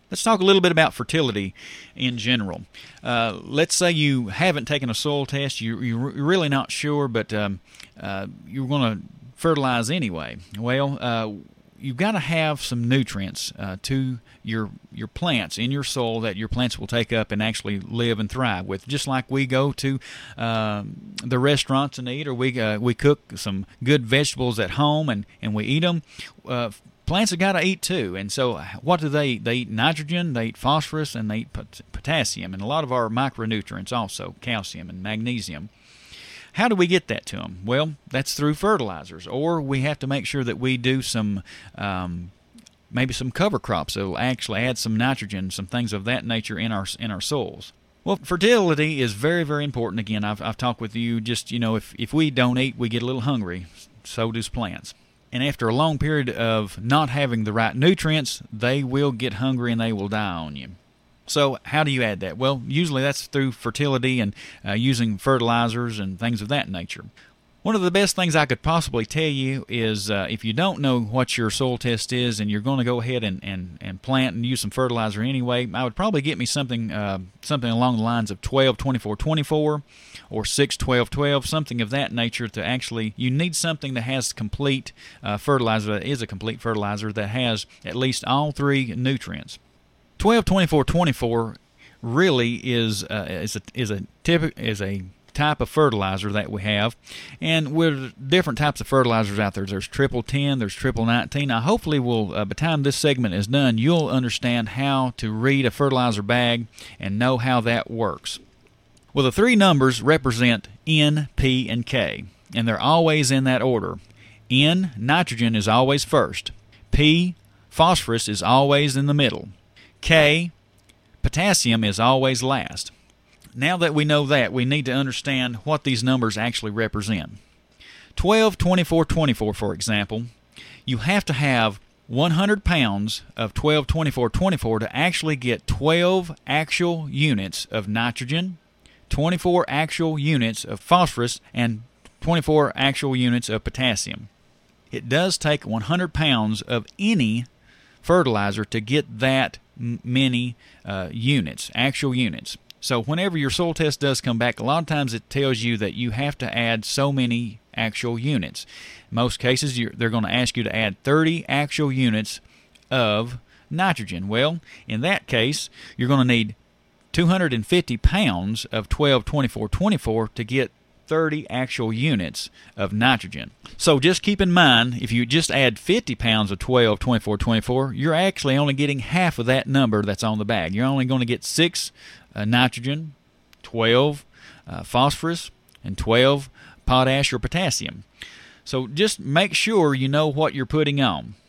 Let's talk a little bit about fertility in general. Let's say you haven't taken a soil test, you're really not sure, but you're going to fertilize anyway. Well, you've got to have some nutrients to your plants in your soil that your plants will take up and actually live and thrive with. Just like we go to the restaurants and eat, or we cook some good vegetables at home and we eat them. Plants have got to eat too, and so what do they eat? They eat nitrogen, they eat phosphorus, and they eat potassium, and a lot of our micronutrients also, calcium and magnesium. How do we get that to them? Well, that's through fertilizers, or we have to make sure that we do some maybe some cover crops that will actually add some nitrogen, some things of that nature in our soils. Well, fertility is very, very important. Again, I've talked with you, just, if we don't eat, we get a little hungry. So does plants. And after a long period of not having the right nutrients, they will get hungry and they will die on you. So how do you add that? Well, usually that's through fertility and using fertilizers and things of that nature. One of the best things I could possibly tell you is if you don't know what your soil test is and you're going to go ahead and plant and use some fertilizer anyway, I would probably get me something along the lines of 12-24-24 or 6-12-12, something of that nature. You need something that has complete fertilizer, that is a complete fertilizer that has at least all three nutrients. 12-24-24 really is a type of fertilizer that we have, and with different types of fertilizers out there. There's triple 10, there's triple 19. Now, hopefully, by the time this segment is done, you'll understand how to read a fertilizer bag and know how that works. Well, the three numbers represent N, P, and K, and they're always in that order. N, nitrogen, is always first. P, phosphorus, is always in the middle. K, potassium, is always last. Now that we know that, we need to understand what these numbers actually represent. 12-24-24, for example, you have to have 100 pounds of 12-24-24 to actually get 12 actual units of nitrogen, 24 actual units of phosphorus, and 24 actual units of potassium. It does take 100 pounds of any fertilizer to get that many units, actual units. So whenever your soil test does come back, a lot of times it tells you that you have to add so many actual units. In most cases, they're going to ask you to add 30 actual units of nitrogen. Well, in that case, you're going to need 250 pounds of 12-24-24 to get 30 actual units of nitrogen. So just keep in mind, if you just add 50 pounds of 12-24-24, you're actually only getting half of that number that's on the bag. You're only going to get 6 nitrogen, 12 phosphorus, and 12 potash or potassium. So just make sure you know what you're putting on.